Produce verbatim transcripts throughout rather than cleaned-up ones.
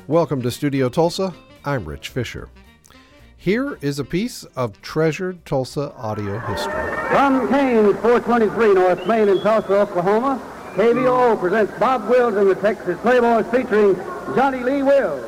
Welcome to Studio Tulsa. I'm Rich Fisher. Here is a piece of treasured Tulsa audio history. From Kane's four twenty-three North Main in Tulsa, Oklahoma, K V O O presents Bob Wills and the Texas Playboys featuring Johnny Lee Wills.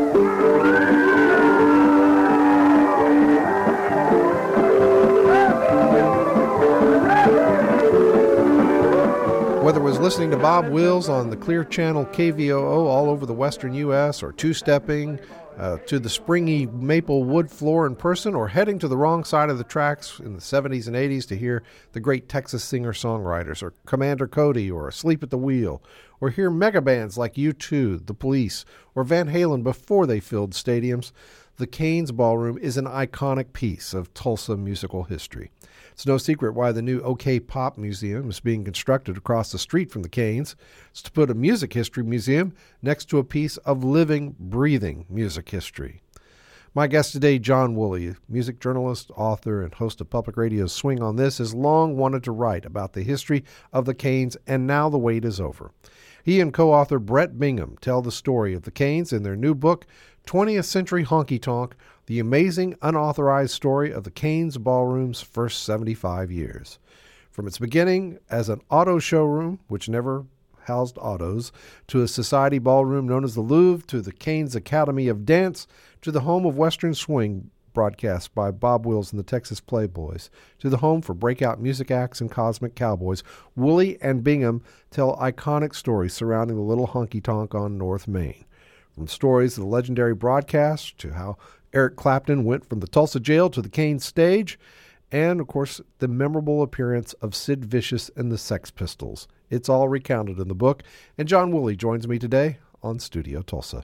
Whether it was listening to Bob Wills on the Clear Channel K V O O all over the western U S or two-stepping uh, to the springy maple wood floor in person, or heading to the wrong side of the tracks in the seventies and eighties to hear the great Texas singer-songwriters, or Commander Cody, or Asleep at the Wheel, or hear mega bands like U two, The Police, or Van Halen before they filled stadiums, the Cain's Ballroom is an iconic piece of Tulsa musical history. It's no secret why the new OK Pop Museum is being constructed across the street from the Cain's. It's to put a music history museum next to a piece of living, breathing music history. My guest today, John Woolley, music journalist, author, and host of Public Radio's Swing on This, has long wanted to write about the history of the Cain's, and now the wait is over. He and co-author Brett Bingham tell the story of the Cain's in their new book, twentieth Century Honky Tonk, the amazing unauthorized story of the Cain's Ballroom's first seventy-five years. From its beginning as an auto showroom, which never housed autos, to a society ballroom known as the Louvre, to the Cain's Academy of Dance, to the home of Western Swing, broadcast by Bob Wills and the Texas Playboys, to the home for breakout music acts and cosmic cowboys, Woolley and Bingham tell iconic stories surrounding the little honky-tonk on North Main. From stories of the legendary broadcast to how Eric Clapton went from the Tulsa jail to the Cain's stage, and, of course, the memorable appearance of Sid Vicious and the Sex Pistols. It's all recounted in the book, and John Woolley joins me today on Studio Tulsa.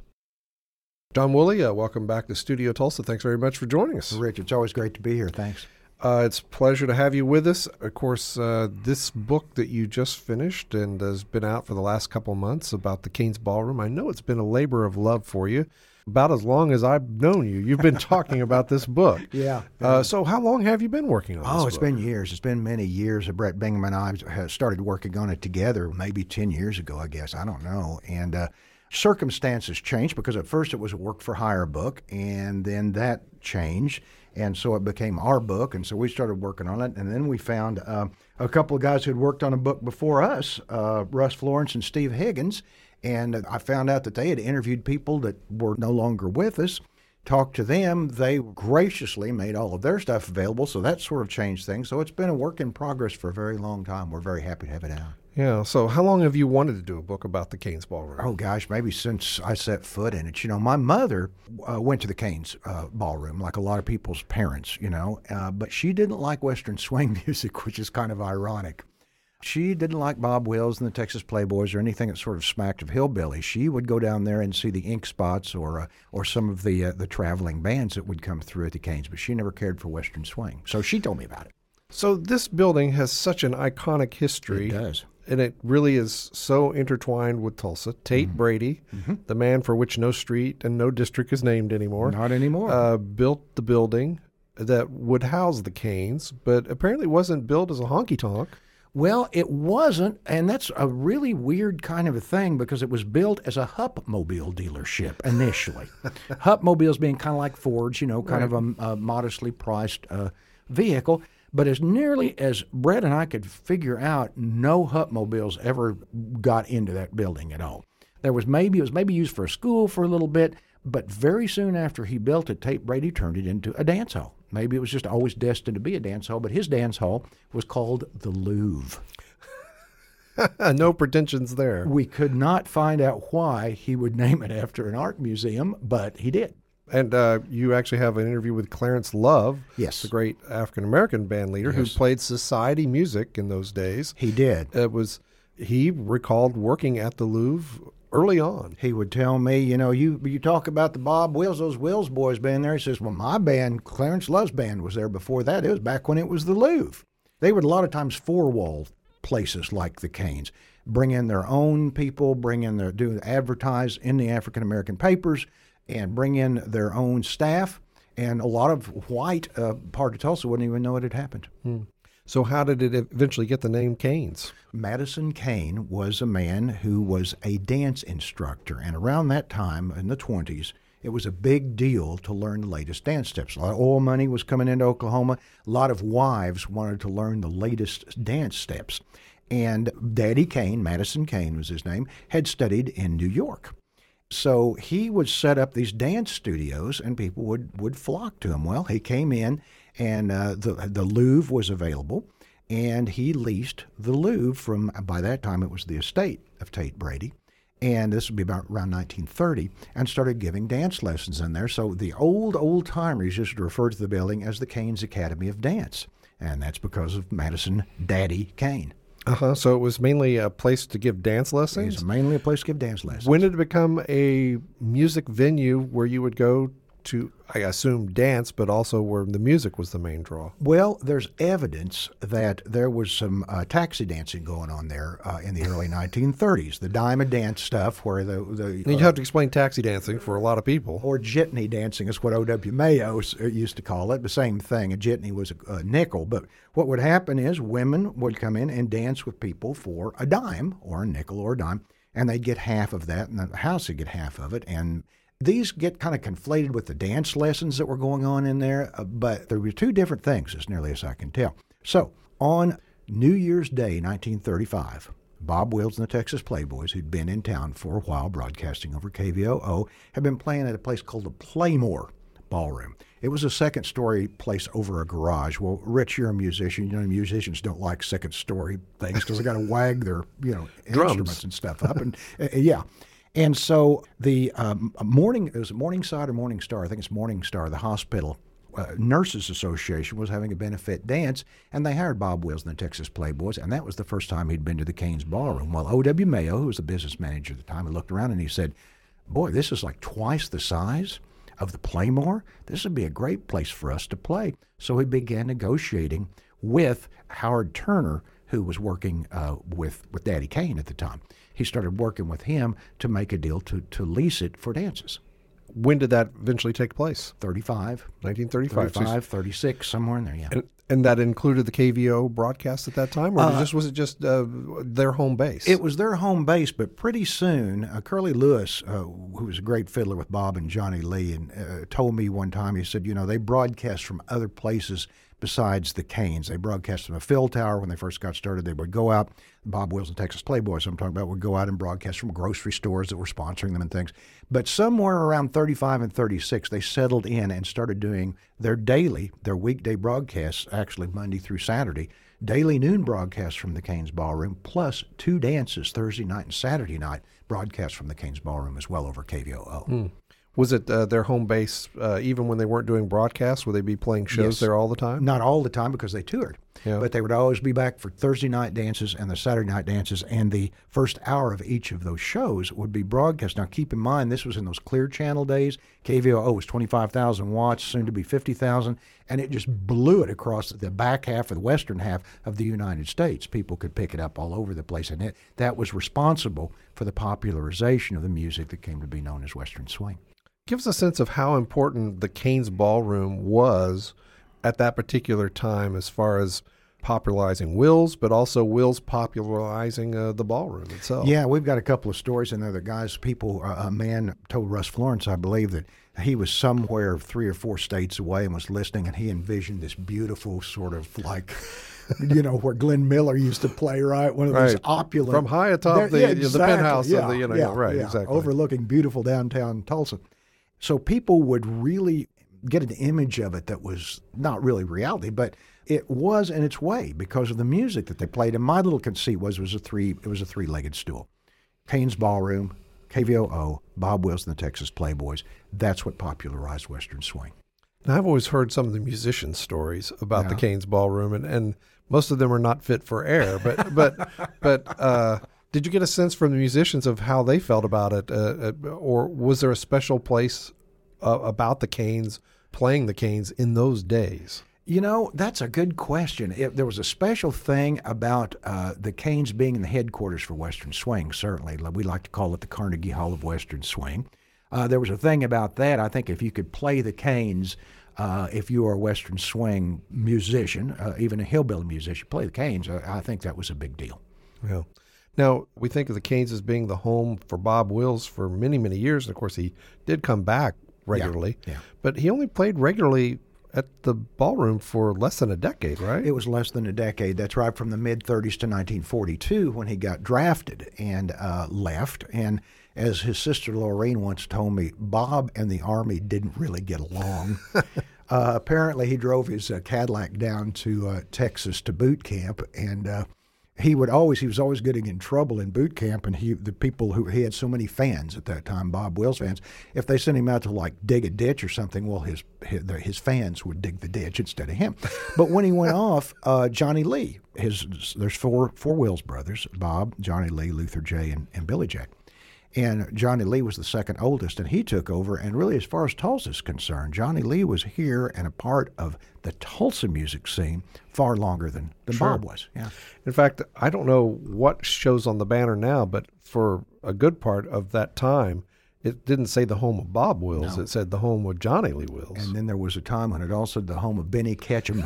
John Woolley, uh, welcome back to Studio Tulsa. Thanks very much for joining us. Rich, it's always great to be here. Thanks. Uh, it's a pleasure to have you with us. Of course, uh, this book that you just finished and has been out for the last couple months about the Cain's Ballroom, I know it's been a labor of love for you. About as long as I've known you, you've been talking about this book. Yeah. Uh, so how long have you been working on this Oh, it's book? been years. It's been many years. Brett Bingham and I have started working on it together maybe ten years ago, I guess. I don't know. And uh, circumstances changed, because at first it was a work-for-hire book, and then that changed. And so it became our book, and so we started working on it. And then we found uh, a couple of guys who'd worked on a book before us, uh, Russ Florence and Steve Higgins. And I found out that they had interviewed people that were no longer with us, talked to them. They graciously made all of their stuff available, so that sort of changed things. So it's been a work in progress for a very long time. We're very happy to have it out. Yeah, so how long have you wanted to do a book about the Cain's Ballroom? Oh, gosh, maybe since I set foot in it. You know, my mother uh, went to the Cain's uh, Ballroom, like a lot of people's parents, you know, uh, but she didn't like Western swing music, which is kind of ironic. She didn't like Bob Wills and the Texas Playboys or anything that sort of smacked of hillbilly. She would go down there and see the Ink Spots or uh, or some of the uh, the traveling bands that would come through at the Cain's, but she never cared for Western swing. So she told me about it. So this building has such an iconic history. It does. And it really is so intertwined with Tulsa. Tate mm-hmm. Brady, mm-hmm. the man for which no street and no district is named anymore. Not anymore. Uh, built the building that would house the Cain's, but apparently wasn't built as a honky-tonk. Well, it wasn't, and that's a really weird kind of a thing, because it was built as a Hupp-mobile dealership initially. Hupp-mobiles being kind of like Fords, you know, kind right. of a, a modestly priced uh, vehicle. But as nearly as Brett and I could figure out, no Hupp-mobiles ever got into that building at all. There was maybe, it was maybe used for a school for a little bit, but very soon after he built it, Tate Brady turned it into a dance hall. Maybe it was just always destined to be a dance hall, but his dance hall was called the Louvre. No pretensions there. We could not find out why he would name it after an art museum, but he did. And uh, you actually have an interview with Clarence Love, yes, the great African-American band leader yes. who played society music in those days. He did. It was he recalled working at the Louvre early on. He would tell me, you know, you you talk about the Bob Wills, those Wills boys being there. He says, well, my band, Clarence Love's band, was there before that. It was back when it was the Louvre. They would a lot of times four-wall places like the Cain's, bring in their own people, bring in their, do advertise in the African-American papers, and bring in their own staff. And a lot of white uh, part of Tulsa wouldn't even know it had happened. Hmm. So how did it eventually get the name Canes? Madison Kane was a man who was a dance instructor, and around that time in the twenties, it was a big deal to learn the latest dance steps. A lot of oil money was coming into Oklahoma. A lot of wives wanted to learn the latest dance steps. And Daddy Kane, Madison Kane was his name, had studied in New York. So he would set up these dance studios, and people would, would flock to him. Well, he came in, and uh, the, the Louvre was available, and he leased the Louvre from, by that time, it was the estate of Tate Brady. And this would be about around nineteen thirty, and started giving dance lessons in there. So the old, old timers used to refer to the building as the Canes Academy of Dance. And that's because of Madison Daddy Kane. Uh-huh. So it was mainly a place to give dance lessons? It's mainly a place to give dance lessons. When did it become a music venue where you would go to, I assume, dance, but also where the music was the main draw? Well, there's evidence that there was some uh, taxi dancing going on there uh, in the early nineteen thirties. The dime dance stuff where the... the uh, you have to explain taxi dancing for a lot of people. Or jitney dancing is what O W Mayo used to call it. The same thing. A jitney was a, a nickel. But what would happen is women would come in and dance with people for a dime or a nickel or a dime, and they'd get half of that, and the house would get half of it, and these get kind of conflated with the dance lessons that were going on in there, uh, but there were two different things, as nearly as I can tell. So, on New Year's Day, nineteen thirty-five, Bob Wills and the Texas Playboys, who'd been in town for a while broadcasting over K V O O, had been playing at a place called the Playmore Ballroom. It was a second-story place over a garage. Well, Rich, you're a musician. You know, musicians don't like second-story things because they got to wag their, you know, instruments and stuff up. And uh, yeah. And so the um, morning, it was Morningside or Morning Star, I think it's Morning Star, the hospital uh, Nurses Association was having a benefit dance, and they hired Bob Wills and the Texas Playboys, and that was the first time he'd been to the Canes Ballroom. Well, O W Mayo, who was the business manager at the time, he looked around and he said, boy, this is like twice the size of the Playmore. This would be a great place for us to play. So he began negotiating with Howard Turner, who was working uh, with, with Daddy Kane at the time. He started working with him to make a deal to, to lease it for dances. When did that eventually take place? thirty-five. nineteen thirty-five. thirty-five, thirty-six, somewhere in there, yeah. And, and that included the K V O broadcast at that time? Or uh, just, was it just uh, their home base? It was their home base, but pretty soon, uh, Curly Lewis, uh, who was a great fiddler with Bob and Johnny Lee, and uh, told me one time, he said, you know, they broadcast from other places besides the Canes. They broadcast from a fill tower when they first got started. They would go out, Bob Wills and Texas Playboys, I'm talking about, would go out and broadcast from grocery stores that were sponsoring them and things. But somewhere around thirty-five and thirty-six, they settled in and started doing their daily, their weekday broadcasts, actually Monday through Saturday, daily noon broadcasts from the Canes Ballroom, plus two dances Thursday night and Saturday night broadcasts from the Canes Ballroom as well over K V O O. Hmm. Was it uh, their home base uh, even when they weren't doing broadcasts? Would they be playing shows Yes. there all the time? Not all the time because they toured. Yeah. But they would always be back for Thursday night dances and the Saturday night dances, and the first hour of each of those shows would be broadcast. Now, keep in mind, this was in those Clear Channel days. K V O O was twenty-five thousand watts, soon to be fifty thousand, and it just blew it across the back half or the western half of the United States. People could pick it up all over the place, and it, that was responsible for the popularization of the music that came to be known as Western Swing. Give us a sense of how important the Canes Ballroom was at that particular time as far as popularizing Wills, but also Wills popularizing uh, the ballroom itself. Yeah, we've got a couple of stories in there. The guys, people, uh, a man told Russ Florence, I believe, that he was somewhere three or four states away and was listening, and he envisioned this beautiful sort of like, you know, where Glenn Miller used to play, right? One of those right. opulent. From high atop the, yeah, you know, exactly. the penthouse yeah, of the, you know, yeah, right, yeah. exactly. Overlooking beautiful downtown Tulsa. So people would really get an image of it that was not really reality, but it was in its way because of the music that they played. And my little conceit was it was a three it was a three-legged stool. Canes Ballroom, K V O O, Bob Wills and the Texas Playboys. That's what popularized Western Swing. Now, I've always heard some of the musician stories about Yeah. the Canes Ballroom, and, and most of them are not fit for air. But but but uh, did you get a sense from the musicians of how they felt about it, uh, uh, or was there a special place uh, about the Canes playing the Canes in those days? You know, that's a good question. It, there was a special thing about uh, the Canes being in the headquarters for Western Swing, certainly. We like to call it the Carnegie Hall of Western Swing. Uh, there was a thing about that. I think if you could play the Canes Uh, if you are a Western swing musician, uh, even a hillbilly musician, play the Canes, uh, I think that was a big deal. Yeah. Now, we think of the Canes as being the home for Bob Wills for many, many years. And of course, he did come back regularly, Yeah, yeah. but he only played regularly at the ballroom for less than a decade, right? It was less than a decade. That's right, from the mid-thirties to nineteen forty-two when he got drafted and uh, left. And as his sister Lorraine once told me, Bob and the Army didn't really get along. uh, apparently, he drove his uh, Cadillac down to uh, Texas to boot camp, and uh, he would always he was always getting in trouble in boot camp. And he the people who he had so many fans at that time, Bob Wills fans, if they sent him out to like dig a ditch or something, well, his his, his fans would dig the ditch instead of him. But when he went off, uh, Johnny Lee, his there's four four Wills brothers: Bob, Johnny Lee, Luther J, and, and Billy Jack. And Johnny Lee was the second oldest, and he took over. And really, as far as Tulsa is concerned, Johnny Lee was here and a part of the Tulsa music scene far longer than, than Sure. Bob was. Yeah. In fact, I don't know what shows on the banner now, but for a good part of that time, it didn't say the home of Bob Wills. No. It said the home of Johnny Lee Wills. And then there was a time when it also said the home of Benny Ketchum.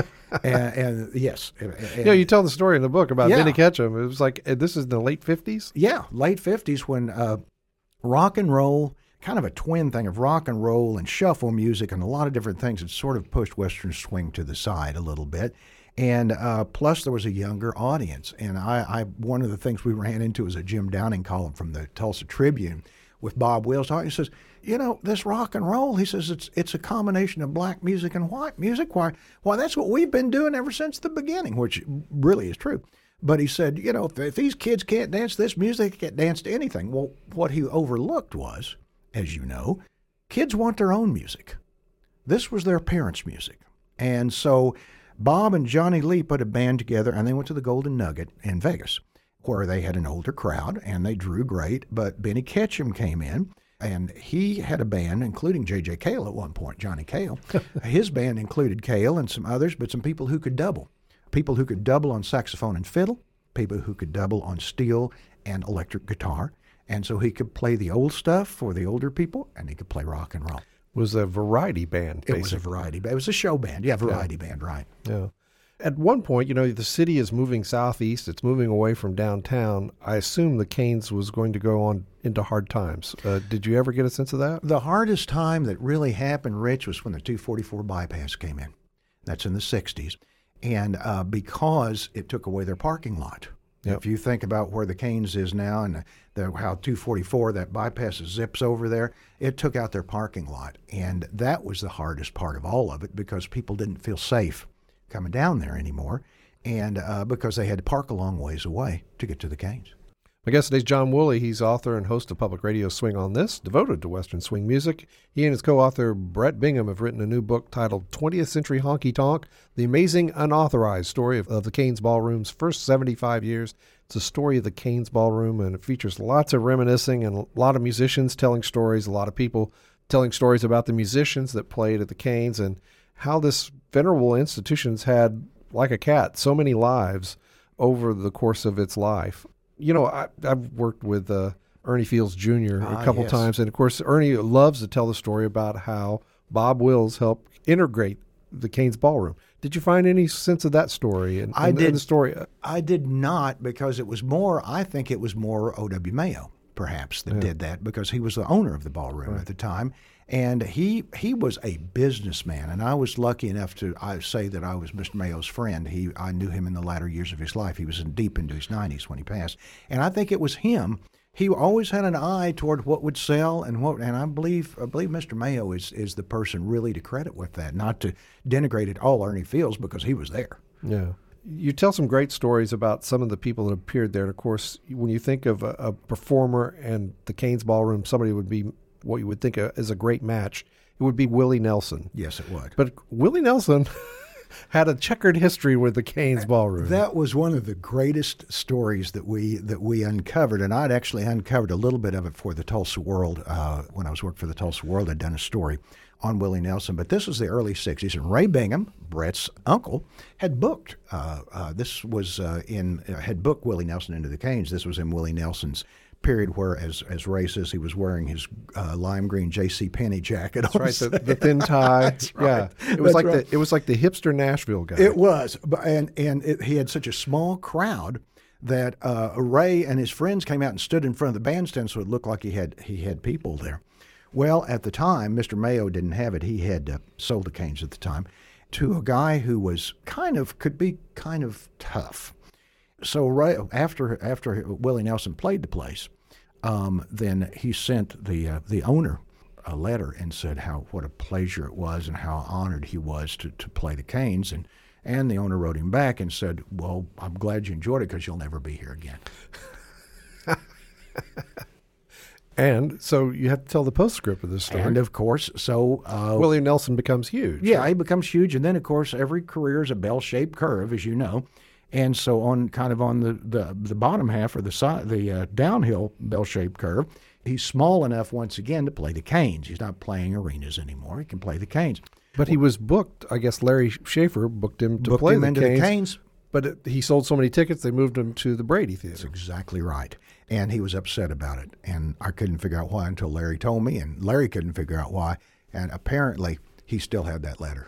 and, and yes. And, yeah, you tell the story in the book about Yeah. Benny Ketchum. It was like, uh, this is the late fifties? Yeah, late fifties when uh, rock and roll, kind of a twin thing of rock and roll and shuffle music and a lot of different things, had sort of pushed Western swing to the side a little bit. And uh, plus there was a younger audience. And I, I one of the things we ran into was a Jim Downing column from the Tulsa Tribune with Bob Wills talking. He says, you know, this rock and roll, he says, it's it's a combination of black music and white music. Why, why that's what we've been doing ever since the beginning, which really is true. But he said, you know, if, if these kids can't dance this music, they can't dance to anything. Well, what he overlooked was, as you know, kids want their own music. This was their parents' music. And so Bob and Johnny Lee put a band together, and they went to the Golden Nugget in Vegas, where they had an older crowd, and they drew great. But Benny Ketchum came in, and he had a band, including J J Cale at one point, Johnny Cale. His band included Cale and some others, but some people who could double. People who could double on saxophone and fiddle, people who could double on steel and electric guitar. And so he could play the old stuff for the older people, and he could play rock and roll. It was a variety band, basically. It was a variety band. It was a show band. Yeah, variety yeah. band, right. Yeah. At one point, you know, the city is moving southeast. It's moving away from downtown. I assume the Canes was going to go on into hard times. Uh, did you ever get a sense of that? The hardest time that really happened, Rich, was when the two forty-four bypass came in. That's in the sixties. And uh, because it took away their parking lot. Yep. If you think about where the Canes is now and the, how two forty-four, that bypass zips over there, it took out their parking lot. And that was the hardest part of all of it because people didn't feel safe coming down there anymore, and uh, because they had to park a long ways away to get to the Canes. My guest today is John Woolley. He's author and host of Public Radio Swing on This, devoted to Western swing music. He and his co-author, Brett Bingham, have written a new book titled twentieth Century Honky Tonk, The Amazing Unauthorized Story of, of the Canes Ballroom's First seventy-five Years. It's a story of the Canes Ballroom, and it features lots of reminiscing and a lot of musicians telling stories, a lot of people telling stories about the musicians that played at the Canes, and how this venerable institution's had, like a cat, so many lives over the course of its life. You know, I, I've worked with uh, Ernie Fields Junior a ah, couple yes. times, and of course, Ernie loves to tell the story about how Bob Wills helped integrate the Canes Ballroom. Did you find any sense of that story? In, I in, did. In the story? I did not, because it was more, I think it was more O W Mayo, perhaps, that Yeah. did that, because he was the owner of the ballroom Right. at the time. And he he was a businessman, and I was lucky enough to I say that I was Mister Mayo's friend. He I knew him in the latter years of his life. He was in deep into his nineties when he passed, and I think it was him. He always had an eye toward what would sell and what, and I believe I believe Mister Mayo is is the person really to credit with that. Not to denigrate it all Ernie Fields, because he was there. Yeah. You tell some great stories about some of the people that appeared there. And of course, when you think of a, a performer and the Canes Ballroom, somebody would be what you would think is a great match. It would be Willie Nelson. Yes, it would. But Willie Nelson had a checkered history with the Canes Ballroom. That was one of the greatest stories that we that we uncovered, and I'd actually uncovered a little bit of it for the Tulsa World. Uh, when I was working for the Tulsa World, I'd done a story on Willie Nelson. But this was the early sixties, and Ray Bingham, Brett's uncle, had booked. Uh, uh, this was uh, in uh, had booked Willie Nelson into the Canes. This was in Willie Nelson's period where, as as Ray says, he was wearing his uh, lime green J C Penney jacket. That's right, the, the thin tie. That's right. Yeah, it was That's like right. the it was like the hipster Nashville guy. It was, but and and it, he had such a small crowd that uh, Ray and his friends came out and stood in front of the bandstand, so it looked like he had he had people there. Well, at the time, Mister Mayo didn't have it. He had uh, sold the Canes at the time to a guy who was kind of could be kind of tough. So Ray, after after Willie Nelson played the place, um, then he sent the uh, the owner a letter and said how what a pleasure it was and how honored he was to, to play the Canes. And, and the owner wrote him back and said, well, I'm glad you enjoyed it because you'll never be here again. And so you have to tell the postscript of this story. And, of course, so... Uh, Willie Nelson becomes huge. Yeah, right? he becomes huge. And then, of course, every career is a bell-shaped curve, as you know. And so on kind of on the, the, the bottom half or the side, the uh, downhill bell-shaped curve, he's small enough once again to play the Canes. He's not playing arenas anymore. He can play the Canes. But he was booked. I guess Larry Schaefer booked him to Booked play him the into Canes. the Canes. But it, he sold so many tickets, they moved him to the Brady Theater. That's exactly right. And he was upset about it. And I couldn't figure out why until Larry told me. And Larry couldn't figure out why. And apparently, he still had that letter.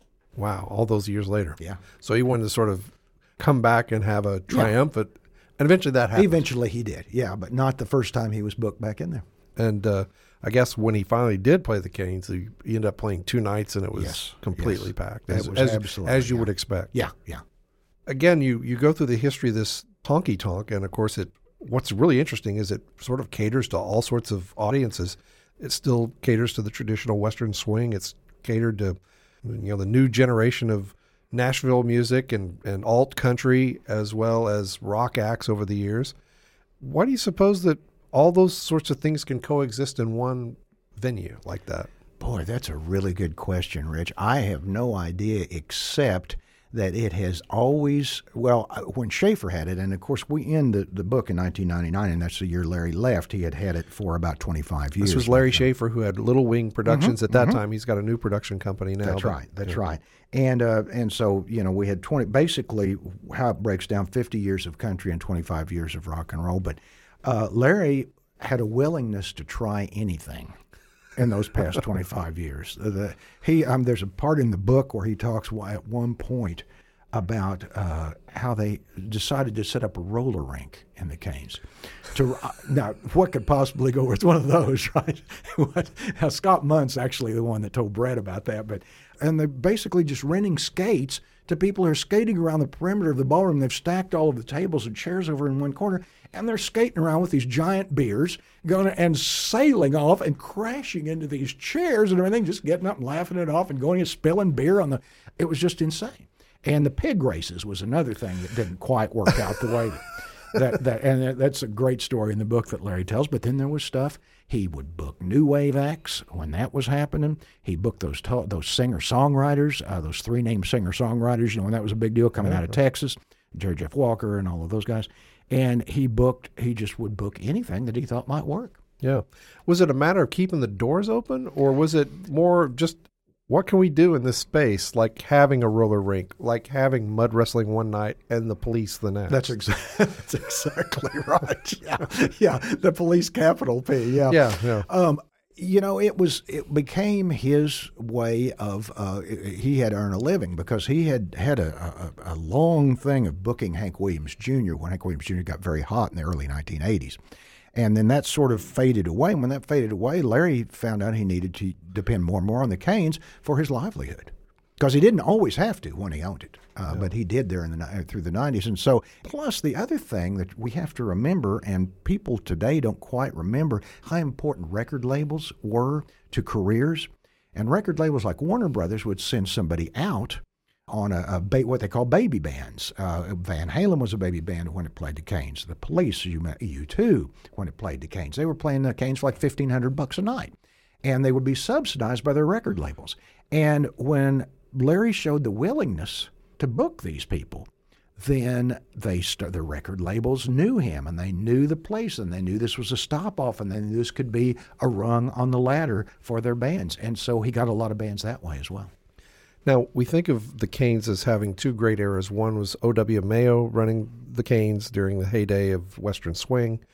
Wow, all those years later. Yeah. So he wanted to sort of come back and have a triumphant, yeah. and eventually that happened. Eventually he did, yeah, but not the first time he was booked back in there. And uh, I guess when he finally did play the Canes, he, he ended up playing two nights, and it was yes. completely yes. packed, That as, was as, absolutely, as you yeah. would expect. Yeah, yeah. Again, you, you go through the history of this honky-tonk, and of course, it what's really interesting is it sort of caters to all sorts of audiences. It still caters to the traditional Western swing. It's catered to you know the new generation of Nashville music and, and alt country as well as rock acts over the years. Why do you suppose that all those sorts of things can coexist in one venue like that? Boy, that's a really good question, Rich. I have no idea except that it has always, well, when Schaefer had it, and of course we end the, the book in nineteen ninety-nine, and that's the year Larry left. He had had it for about twenty-five years. This was Larry Schaefer, who had Little Wing Productions mm-hmm, at that mm-hmm. time. He's got a new production company now. That's but, right. That's yeah. right. And uh, and so, you know, we had twenty, basically how it breaks down, fifty years of country and twenty-five years of rock and roll. But uh, Larry had a willingness to try anything in those past twenty-five years. The, he um, There's a part in the book where he talks at one point about uh, how they decided to set up a roller rink in the Canes. To uh, now, what could possibly go with one of those, right? what, now, Scott Munt's actually the one that told Brett about that, but and they're basically just renting skates to people who are skating around the perimeter of the ballroom. They've stacked all of the tables and chairs over in one corner, and they're skating around with these giant beers, going and sailing off and crashing into these chairs and everything, just getting up and laughing it off and going and spilling beer on the. It was just insane. And the pig races was another thing that didn't quite work out the way that, that, that and that's a great story in the book that Larry tells. But then there was stuff. He would book new wave acts when that was happening. He booked those to- those singer-songwriters, uh, those three-name singer-songwriters, you know, when that was a big deal coming out of Texas, Jerry Jeff Walker and all of those guys. And he booked, he just would book anything that he thought might work. Yeah. Was it a matter of keeping the doors open, or was it more just what can we do in this space, like having a roller rink, like having mud wrestling one night and the police the next? That's, exa- that's exactly right. Yeah, yeah, the police capital P. Yeah, yeah, yeah. Um, you know, it was it became his way of uh, he had to earn a living because he had had a, a, a long thing of booking Hank Williams Junior when Hank Williams Junior got very hot in the early nineteen eighties. And then that sort of faded away. And when that faded away, Larry found out he needed to depend more and more on the Canes for his livelihood, because he didn't always have to when he owned it, uh, no. but he did there in the through the nineties. And so, plus the other thing that we have to remember, and people today don't quite remember, how important record labels were to careers. And record labels like Warner Brothers would send somebody out on a, a ba- what they call baby bands. Uh, Van Halen was a baby band when it played the Canes. The Police, you U two, when it played the Canes. They were playing the Canes for like fifteen hundred bucks a night, and they would be subsidized by their record labels. And when Larry showed the willingness to book these people, then they st- the record labels knew him, and they knew the place, and they knew this was a stop-off, and they knew this could be a rung on the ladder for their bands. And so he got a lot of bands that way as well. Now, we think of the Canes as having two great eras. One was O W Mayo running the Canes during the heyday of Western swing.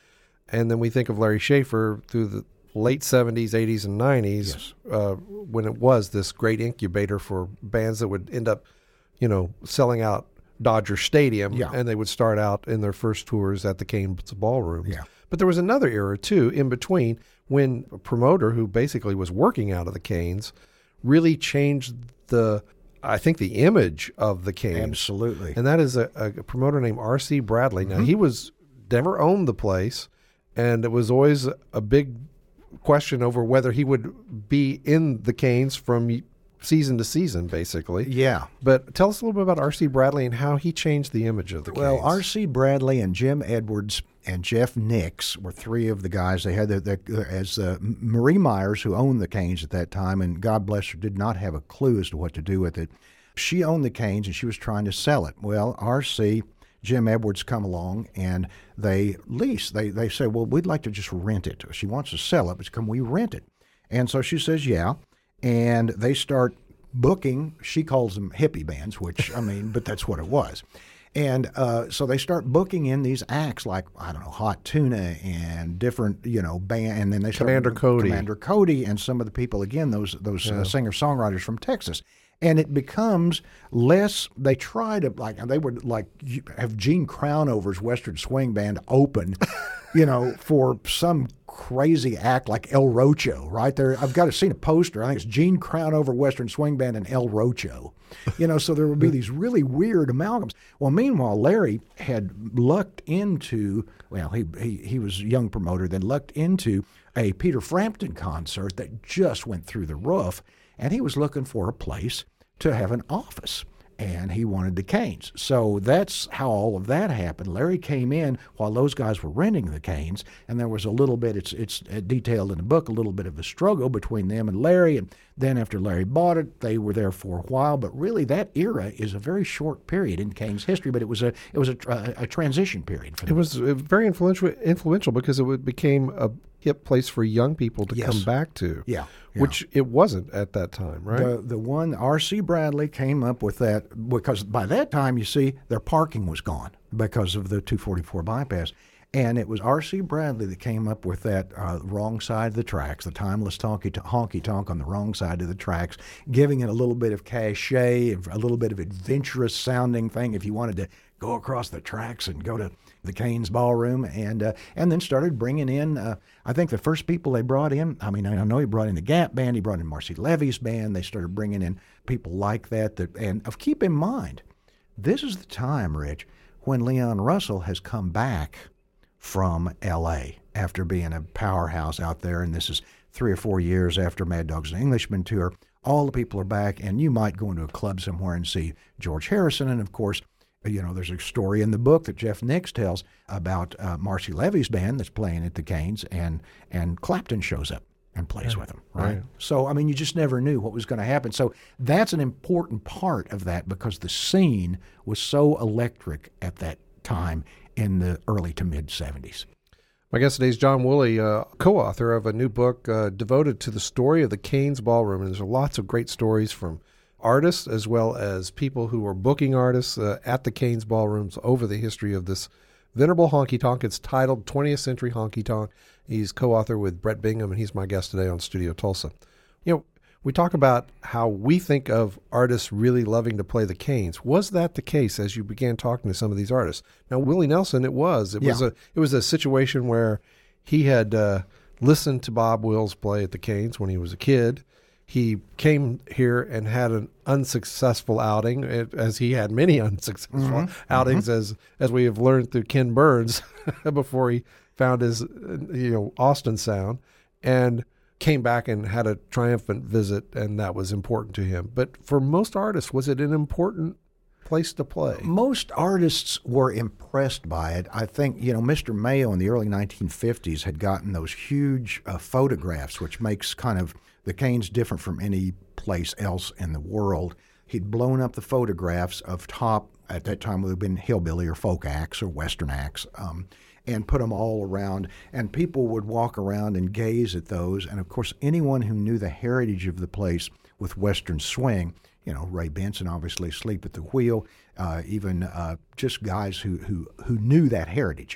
And then we think of Larry Schaefer through the late seventies, eighties, and nineties, Yes. uh, when it was this great incubator for bands that would end up, you know, selling out Dodger Stadium, Yeah. and they would start out in their first tours at the Cain's Ballroom. Yeah. But there was another era, too, in between, when a promoter who basically was working out of the Cain's really changed the, I think, the image of the Cain's. Absolutely. And that is a, a promoter named R C Bradley. Now, he was never owned the place, and it was always a big question over whether he would be in the Cain's from season to season, basically. Yeah. But tell us a little bit about R C Bradley and how he changed the image of the Well, Cain's. R C Bradley and Jim Edwards and Jeff Nix were three of the guys. They had the, the as uh, Marie Myers, who owned the Cain's at that time, and God bless her, did not have a clue as to what to do with it. She owned the Cain's and she was trying to sell it. Well, R C, Jim Edwards come along and they lease. They they say, well, we'd like to just rent it. She wants to sell it, but can we rent it? And so she says, yeah. And they start booking. She calls them hippie bands, which, I mean, but that's what it was. And uh, so they start booking in these acts like, I don't know, Hot Tuna and different, you know, band. And then they start Commander Cody. Commander Cody and some of the people, again, those those uh, singer-songwriters from Texas. And it becomes less, they try to, like, they would, like, have Gene Crownover's Western Swing Band open, you know, for some crazy act like El Rocho, right there. I've got to see a poster. I think it's Gene Crownover Western Swing Band and El Rocho. You know, so there would be these really weird amalgams. Well, meanwhile, Larry had lucked into, well, he, he, he was a young promoter, then lucked into a Peter Frampton concert that just went through the roof, and he was looking for a place to have an office. And he wanted the Cain's. So that's how all of that happened. Larry came in while those guys were renting the Cain's, and there was a little bit, it's it's detailed in the book, a little bit of a struggle between them and Larry. And then after Larry bought it, they were there for a while. But really, that era is a very short period in Cain's history, but it was a it was a, a, a transition period for them. It was uh, very influential, influential because it would- became a hip place for young people to Yes. come back to, Yeah, yeah. which it wasn't at that time, right? The the one R C Bradley came up with that because by that time, you see, their parking was gone because of the two forty-four bypass. And it was R C Bradley that came up with that uh, wrong side of the tracks, the timeless honky honky tonk on the wrong side of the tracks, giving it a little bit of cachet, and a little bit of adventurous sounding thing if you wanted to go across the tracks and go to the Cain's Ballroom, and uh, and then started bringing in, uh, I think the first people they brought in, I mean, I know he brought in the Gap Band, he brought in Marcy Levy's band, they started bringing in people like that, that and of keep in mind, this is the time, Rich, when Leon Russell has come back from L A after being a powerhouse out there, and this is three or four years after Mad Dogs and Englishmen tour. All the people are back, and you might go into a club somewhere and see George Harrison, and of course, you know, there's a story in the book that Jeff Nix tells about uh, Marcy Levy's band that's playing at the Cain's, and and Clapton shows up and plays with them, right? right. So, I mean, you just never knew what was going to happen. So that's an important part of that because the scene was so electric at that time in the early to mid seventies. My guest today is John Woolley, uh, co-author of a new book uh, devoted to the story of the Cain's Ballroom. And there's lots of great stories from artists as well as people who are booking artists uh, at the Cain's Ballrooms over the history of this venerable honky-tonk. It's titled twentieth Century Honky-Tonk. He's co-author with Brett Bingham, and he's my guest today on Studio Tulsa. You know, we talk about how we think of artists really loving to play the Cain's. Was that the case as you began talking to some of these artists? Now, Willie Nelson, it was. It was Yeah. a it was a situation where he had uh, listened to Bob Wills play at the Cain's when he was a kid. He came here and had an unsuccessful outing, as he had many unsuccessful Mm-hmm. outings, mm-hmm. as as we have learned through Ken Burns before he found his you know Austin sound, and came back and had a triumphant visit, and that was important to him. But for most artists, was it an important place to play? Most artists were impressed by it. I think, you know, Mister Mayo in the early nineteen fifties had gotten those huge uh, photographs, which makes kind of the Cain's different from any place else in the world. He'd blown up the photographs of top, at that time would have been hillbilly or folk acts or Western acts, um, and put them all around. And people would walk around and gaze at those. And, of course, anyone who knew the heritage of the place with Western swing, you know, Ray Benson, obviously, Sleep at the Wheel, uh, even uh, just guys who, who, who knew that heritage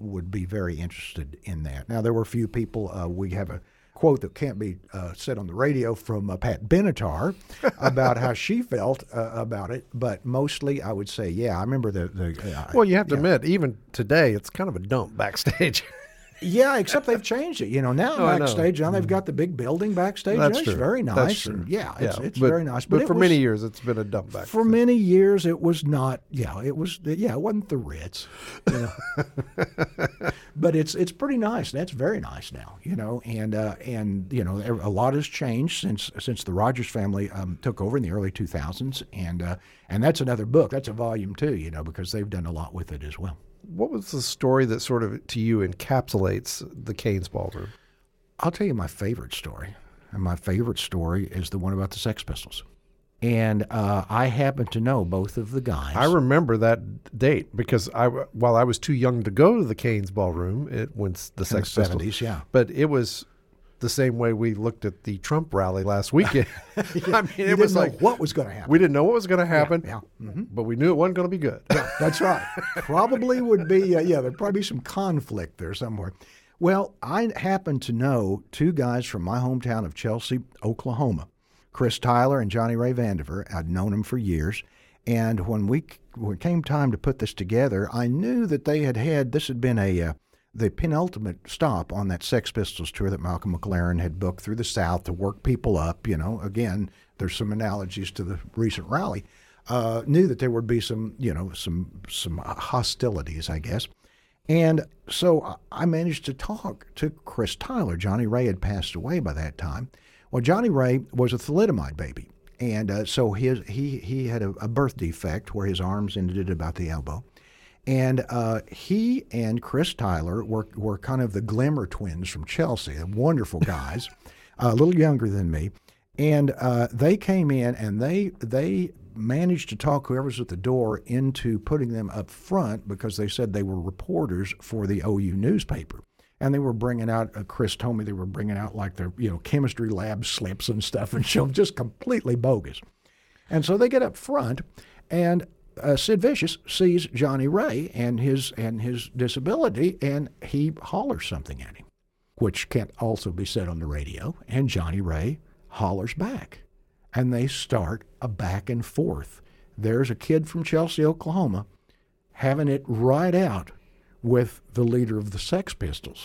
would be very interested in that. Now, there were a few people. Uh, we have a quote that can't be uh, said on the radio from uh, Pat Benatar about how she felt uh, about it, but mostly I would say, yeah, I remember the... the uh, well, you have to yeah. admit, even today, it's kind of a dump backstage. Yeah, except they've changed it. You know, now oh, backstage, now they've got the big building backstage. That's It's true. very nice. That's true. And yeah, it's, yeah. it's but, very nice. But, But, it for was, many years, it's been a dump backstage. For many years, it was not. Yeah, it was. Yeah, it wasn't the Ritz. You know? But it's it's pretty nice. That's very nice now. You know, and uh, and you know, a lot has changed since since the Rogers family um, took over in the early two thousands, and uh, and that's another book. That's a volume too. You know, because they've done a lot with it as well. What was the story that sort of, to you, encapsulates the Cain's Ballroom? I'll tell you my favorite story. And my favorite story is the one about the Sex Pistols. And uh, I happen to know both of the guys. I remember that date because I, while I was too young to go to the Cain's Ballroom, it when the Sex In the Pistols, seventies, yeah. But it was the same way we looked at the Trump rally last weekend. yeah. I mean, you it didn't was know like what was going to happen. We didn't know what was going to happen, Yeah, yeah. Mm-hmm. but we knew it wasn't going to be good. Yeah, that's right. Probably would be, uh, yeah, there'd probably be some conflict there somewhere. Well, I happen to know two guys from my hometown of Chelsea, Oklahoma, Chris Tyler and Johnny Ray Vandiver. I'd known them for years. And when we when it came time to put this together, I knew that they had had, this had been a uh, the penultimate stop on that Sex Pistols tour that Malcolm McLaren had booked through the South to work people up. You know, again, there's some analogies to the recent rally. Uh, knew that there would be some, you know, some some hostilities, I guess. And so I managed to talk to Chris Tyler. Johnny Ray had passed away by that time. Well, Johnny Ray was a thalidomide baby. And uh, so his, he, he had a, a birth defect where his arms ended at about the elbow. And uh, he and Chris Tyler were, were kind of the Glimmer twins from Chelsea, wonderful guys, uh, a little younger than me. And uh, they came in and they they managed to talk whoever's at the door into putting them up front because they said they were reporters for the O U newspaper. And they were bringing out, uh, Chris told me they were bringing out like their, you know, chemistry lab slips and stuff and show just completely bogus. And so they get up front and Uh, Sid Vicious sees Johnny Ray and his and his disability, and he hollers something at him, which can't also be said on the radio. And Johnny Ray hollers back, and they start a back and forth. There's a kid from Chelsea, Oklahoma, having it right out with the leader of the Sex Pistols,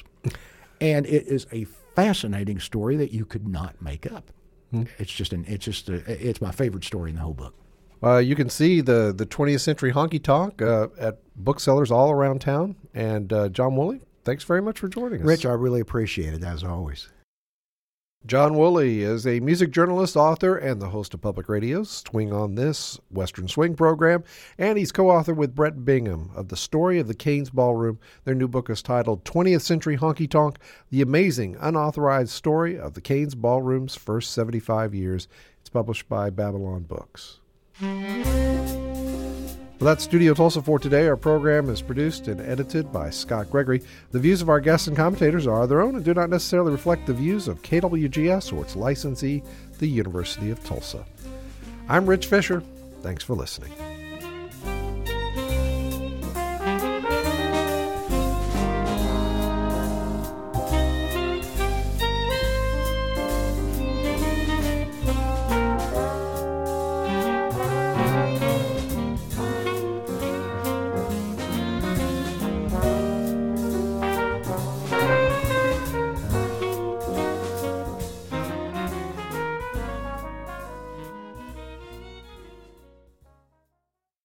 and it is a fascinating story that you could not make up. Hmm. It's just an it's just a, it's my favorite story in the whole book. Uh, you can see the, the twentieth Century Honky Tonk uh, at booksellers all around town. And uh, John Woolley, thanks very much for joining us. Rich, I really appreciate it, as always. John Woolley is a music journalist, author, and the host of Public Radio's Swing on This Western Swing program. And he's co-author with Brett Bingham of The Story of the Cain's Ballroom. Their new book is titled twentieth Century Honky Tonk, The Amazing Unauthorized Story of the Cain's Ballroom's First seventy-five Years. It's published by Babylon Books. Well, that's Studio Tulsa for today. Our program is produced and edited by Scott Gregory. The views of our guests and commentators are their own and do not necessarily reflect the views of K W G S or its licensee, the University of Tulsa. I'm Rich Fisher. Thanks for listening.